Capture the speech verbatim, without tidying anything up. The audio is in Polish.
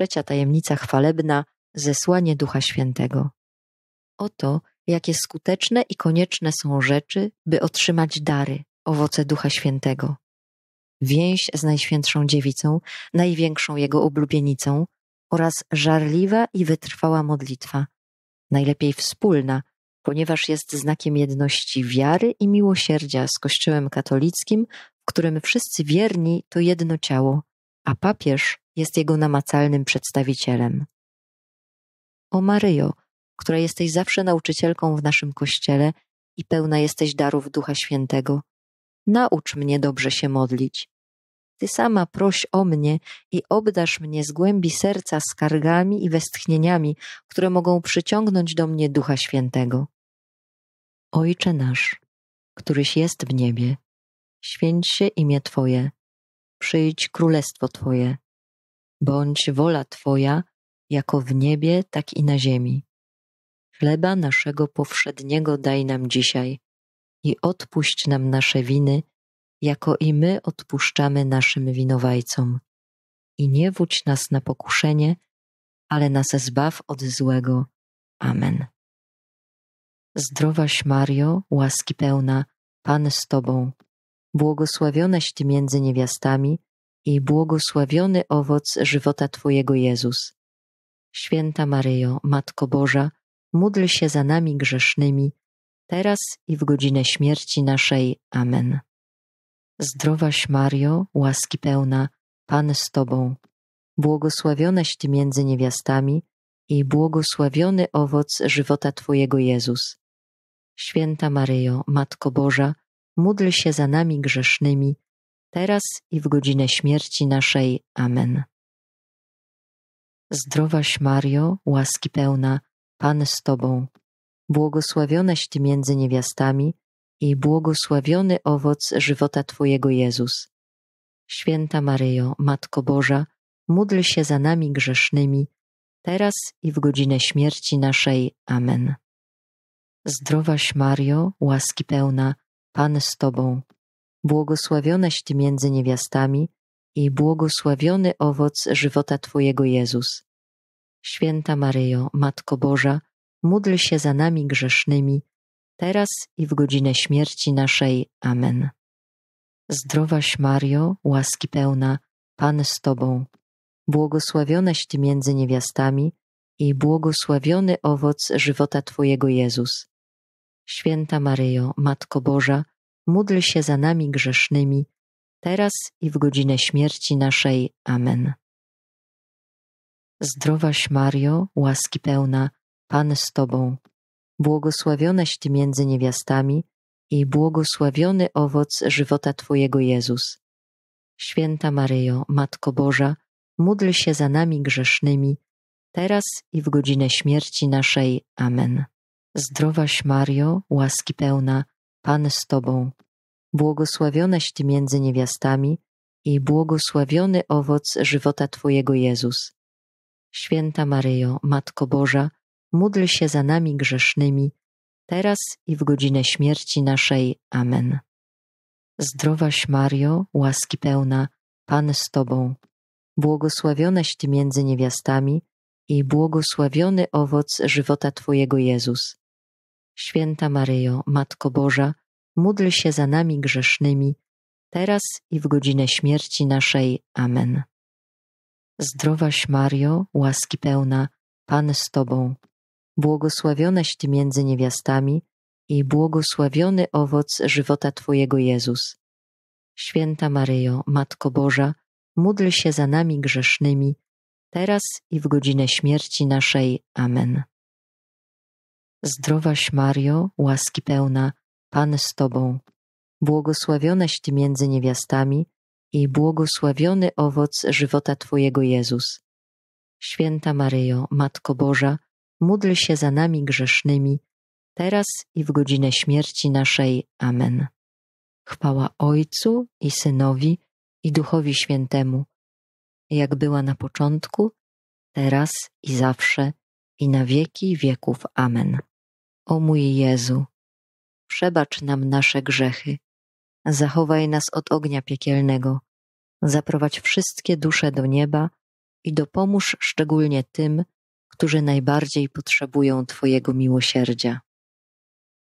Trzecia tajemnica chwalebna – zesłanie Ducha Świętego. Oto, jakie skuteczne i konieczne są rzeczy, by otrzymać dary, owoce Ducha Świętego. Więź z Najświętszą Dziewicą, największą Jego oblubienicą oraz żarliwa i wytrwała modlitwa, najlepiej wspólna, ponieważ jest znakiem jedności wiary i miłosierdzia z Kościołem katolickim, w którym wszyscy wierni to jedno ciało, a papież jest jego namacalnym przedstawicielem. O Maryjo, która jesteś zawsze nauczycielką w naszym Kościele i pełna jesteś darów Ducha Świętego, naucz mnie dobrze się modlić. Ty sama proś o mnie i obdarz mnie z głębi serca skargami i westchnieniami, które mogą przyciągnąć do mnie Ducha Świętego. Ojcze nasz, któryś jest w niebie, święć się imię Twoje, przyjdź królestwo Twoje, bądź wola Twoja, jako w niebie, tak i na ziemi. Chleba naszego powszedniego daj nam dzisiaj i odpuść nam nasze winy, jako i my odpuszczamy naszym winowajcom. I nie wódź nas na pokuszenie, ale nas zbaw od złego. Amen. Zdrowaś Mario, łaski pełna, Pan z Tobą, błogosławionaś Ty między niewiastami i błogosławiony owoc żywota Twojego Jezus. Święta Maryjo, Matko Boża, módl się za nami grzesznymi, teraz i w godzinę śmierci naszej. Amen. Zdrowaś Mario, łaski pełna, Pan z Tobą, błogosławionaś Ty między niewiastami i błogosławiony owoc żywota Twojego Jezus. Święta Maryjo, Matko Boża, módl się za nami grzesznymi, teraz i w godzinę śmierci naszej. Amen. Zdrowaś Mario, łaski pełna, Pan z Tobą, błogosławionaś Ty między niewiastami i błogosławiony owoc żywota Twojego Jezus. Święta Maryjo, Matko Boża, módl się za nami grzesznymi, teraz i w godzinę śmierci naszej. Amen. Zdrowaś Mario, łaski pełna, Pan z Tobą, błogosławionaś Ty między niewiastami i błogosławiony owoc żywota Twojego Jezus. Święta Maryjo, Matko Boża, módl się za nami grzesznymi, teraz i w godzinę śmierci naszej. Amen. Zdrowaś Mario, łaski pełna, Pan z Tobą, błogosławionaś Ty między niewiastami i błogosławiony owoc żywota Twojego Jezus. Święta Maryjo, Matko Boża, módl się za nami grzesznymi, teraz i w godzinę śmierci naszej. Amen. Zdrowaś Mario, łaski pełna, Pan z Tobą, błogosławionaś Ty między niewiastami i błogosławiony owoc żywota Twojego Jezus. Święta Maryjo, Matko Boża, módl się za nami grzesznymi, teraz i w godzinę śmierci naszej. Amen. Zdrowaś Mario, łaski pełna, Pan z Tobą, błogosławionaś Ty między niewiastami i błogosławiony owoc żywota Twojego Jezus. Święta Maryjo, Matko Boża, módl się za nami grzesznymi, teraz i w godzinę śmierci naszej. Amen. Zdrowaś Mario, łaski pełna, Pan z Tobą, błogosławionaś Ty między niewiastami i błogosławiony owoc żywota Twojego Jezus. Święta Maryjo, Matko Boża, módl się za nami grzesznymi, teraz i w godzinę śmierci naszej. Amen. Zdrowaś Mario, łaski pełna, Pan z Tobą, błogosławionaś Ty między niewiastami i błogosławiony owoc żywota Twojego Jezus. Święta Maryjo, Matko Boża, módl się za nami grzesznymi, teraz i w godzinę śmierci naszej. Amen. Zdrowaś Mario, łaski pełna, Pan z Tobą, błogosławionaś Ty między niewiastami i błogosławiony owoc żywota Twojego Jezus. Święta Maryjo, Matko Boża, módl się za nami grzesznymi, teraz i w godzinę śmierci naszej. Amen. Chwała Ojcu i Synowi i Duchowi Świętemu, jak była na początku, teraz i zawsze, i na wieki wieków. Amen. O mój Jezu, przebacz nam nasze grzechy, zachowaj nas od ognia piekielnego, zaprowadź wszystkie dusze do nieba i dopomóż szczególnie tym, którzy najbardziej potrzebują Twojego miłosierdzia.